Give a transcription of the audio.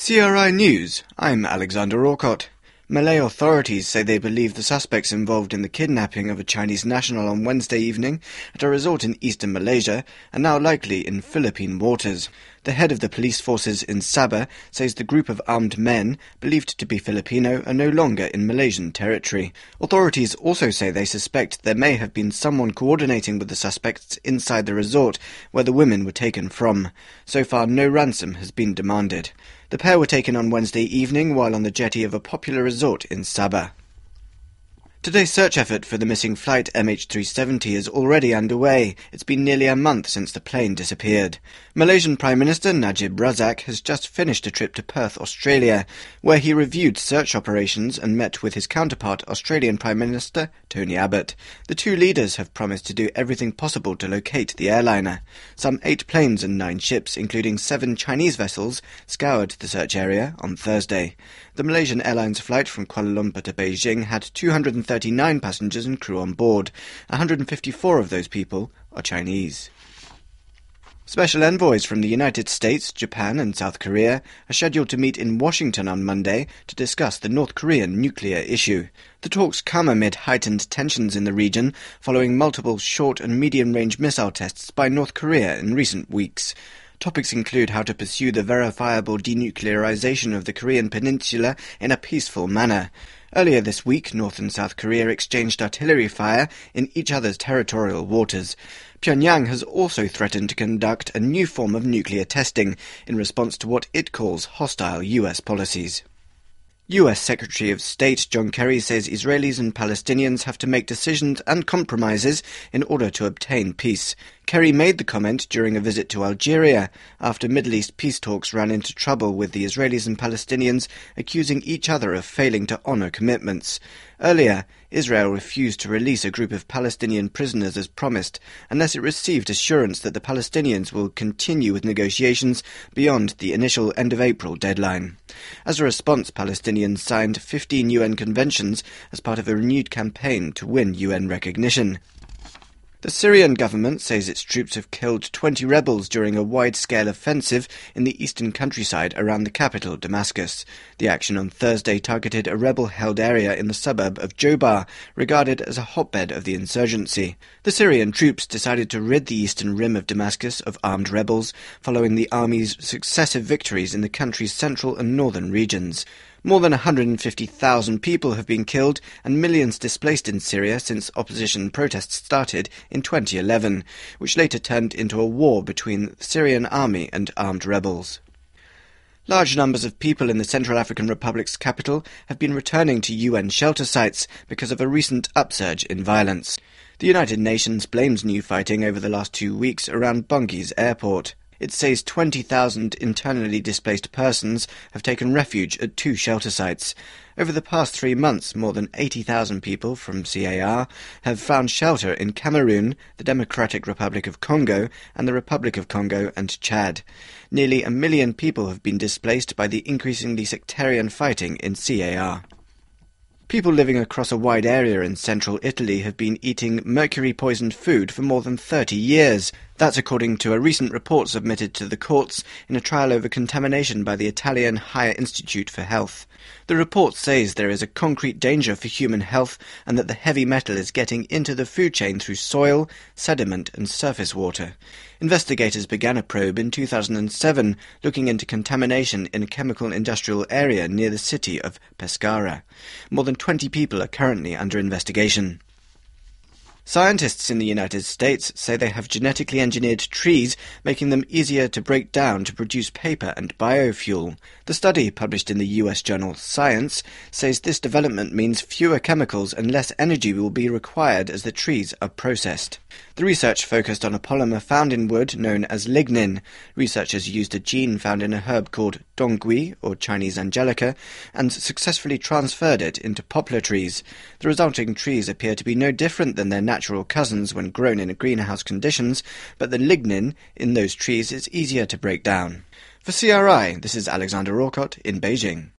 CRI News, I'm Alexander Orcott. Malay authorities say they believe the suspects involved in the kidnapping of a Chinese national on Wednesday evening at a resort in eastern Malaysia are now likely in Philippine waters. The head of the police forces in Sabah says the group of armed men, believed to be Filipino, are no longer in Malaysian territory. Authorities also say they suspect there may have been someone coordinating with the suspects inside the resort where the women were taken from. So far, no ransom has been demanded. The pair were taken on Wednesday evening while on the jetty of a popular resort in Sabah. Today's search effort for the missing flight MH370 is already underway. It's been nearly a month since the plane disappeared. Malaysian Prime Minister Najib Razak has just finished a trip to Perth, Australia, where he reviewed search operations and met with his counterpart, Australian Prime Minister Tony Abbott. The two leaders have promised to do everything possible to locate the airliner. Some 8 planes and 9 ships, including 7 Chinese vessels, scoured the search area on Thursday. The Malaysian Airlines flight from Kuala Lumpur to Beijing had 239 passengers and crew on board. 154 of those people are Chinese. Special envoys from the United States, Japan and South Korea are scheduled to meet in Washington on Monday to discuss the North Korean nuclear issue. The talks come amid heightened tensions in the region following multiple short- and medium-range missile tests by North Korea in recent weeks. Topics include how to pursue the verifiable denuclearization of the Korean peninsula in a peaceful manner. Earlier this week, North and South Korea exchanged artillery fire in each other's territorial waters. Pyongyang has also threatened to conduct a new form of nuclear testing in response to what it calls hostile US policies. US Secretary of State John Kerry says Israelis and Palestinians have to make decisions and compromises in order to obtain peace. Kerry made the comment during a visit to Algeria after Middle East peace talks ran into trouble with the Israelis and Palestinians accusing each other of failing to honour commitments. Earlier, Israel refused to release a group of Palestinian prisoners as promised, unless it received assurance that the Palestinians will continue with negotiations beyond the initial end-of-April deadline. As a response, Palestinians signed 15 UN conventions as part of a renewed campaign to win UN recognition. The Syrian government says its troops have killed 20 rebels during a wide-scale offensive in the eastern countryside around the capital, Damascus. The action on Thursday targeted a rebel-held area in the suburb of Jobar, regarded as a hotbed of the insurgency. The Syrian troops decided to rid the eastern rim of Damascus of armed rebels, following the army's successive victories in the country's central and northern regions. More than 150,000 people have been killed and millions displaced in Syria since opposition protests started in 2011, which later turned into a war between the Syrian army and armed rebels. Large numbers of people in the Central African Republic's capital have been returning to UN shelter sites because of a recent upsurge in violence. The United Nations blames new fighting over the last 2 weeks around Bangui airport. It says 20,000 internally displaced persons have taken refuge at 2 shelter sites. Over the past 3 months, more than 80,000 people from CAR have found shelter in Cameroon, the Democratic Republic of Congo, and the Republic of Congo and Chad. Nearly 1 million people have been displaced by the increasingly sectarian fighting in CAR. People living across a wide area in central Italy have been eating mercury-poisoned food for more than 30 years. That's according to a recent report submitted to the courts in a trial over contamination by the Italian Higher Institute for Health. The report says there is a concrete danger for human health and that the heavy metal is getting into the food chain through soil, sediment and surface water. Investigators began a probe in 2007 looking into contamination in a chemical industrial area near the city of Pescara. More than 20 people are currently under investigation. Scientists in the United States say they have genetically engineered trees, making them easier to break down to produce paper and biofuel. The study, published in the US journal Science, says this development means fewer chemicals and less energy will be required as the trees are processed. The research focused on a polymer found in wood known as lignin. Researchers used a gene found in a herb called dongui, or Chinese angelica, and successfully transferred it into poplar trees. The resulting trees appear to be no different than their natural cousins when grown in greenhouse conditions, but the lignin in those trees is easier to break down. For CRI, this is Alexander Orcott in Beijing.